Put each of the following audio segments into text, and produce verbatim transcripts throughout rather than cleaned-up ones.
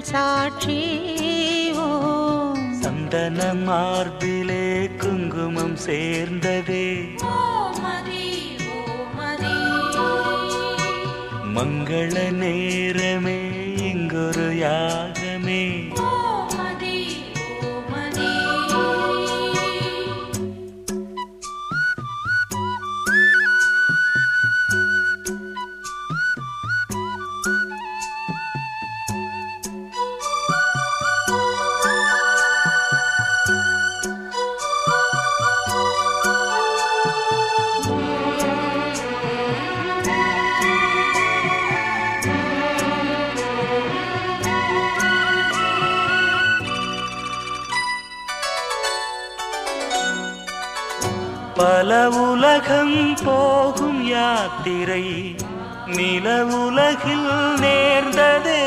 சாட்சி ஓம். சந்தன மார்பிலே குங்குமம் சேர்ந்ததே மங்கள நேரமே இங்கொரு யாகமே. பல உலகம் போகும் யாத்திரை நில உலகில் நேர்ந்ததே.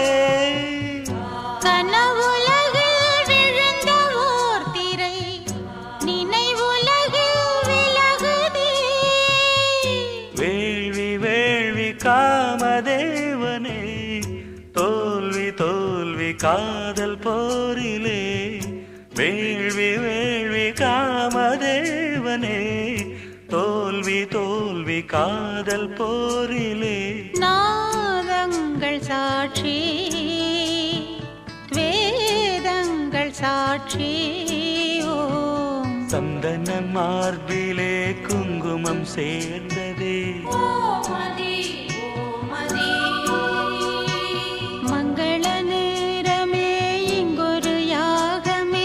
கனவுலகில் விழுந்த ஓர் திரை நினைவுலகில் விலகுதே. வேள்வி வேள்வி காமதேவனே தோல்வி தோல்வி காதல் போரிலே. வேள்வி வேள்வி காமதேவனே தோல்வி தோல்வி காதல் போரிலே. நாதங்கள் சாட்சி வேதங்கள் சாட்சி ஓம். சந்தன மார்பிலே குங்குமம் சேர்ந்ததே மங்கள நேரமே இங்கொரு யாகமே.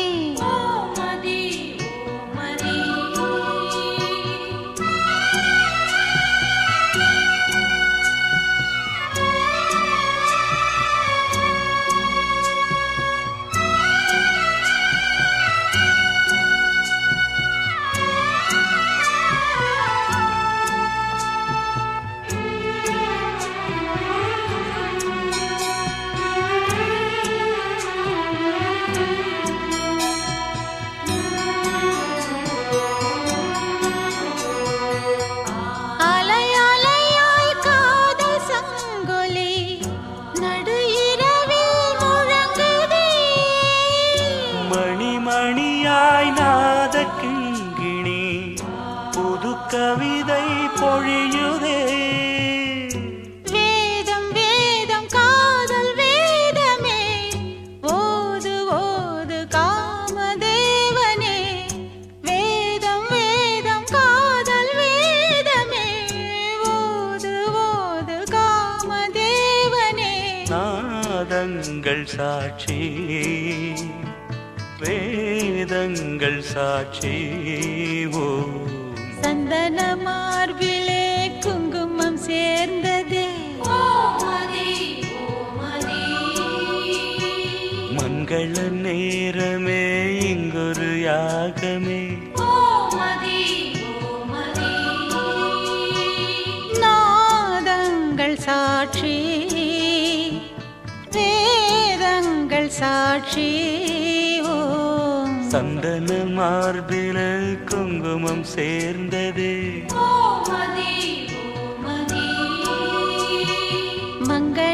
மணியாய் நாத கிங்கிணி புது கவிதை பொழியுதே. வேதம் வேதம் காதல் வேதமே ஓது ஓது காமதேவனே. வேதம் வேதம் காதல் வேதமே ஓது ஓது காமதேவனே. நாதங்கள் சாட்சி வேதங்கள் சாட்சி ஓம். சந்தன மார்பிலே குங்குமம் சேர்ந்ததே மங்கள நேரமே இங்கொரு யாகமே. நாதங்கள் சாட்சி வேதங்கள் சாட்சி ஓம். சந்தன மார்பில குங்குமம் சேர்ந்ததே மங்கள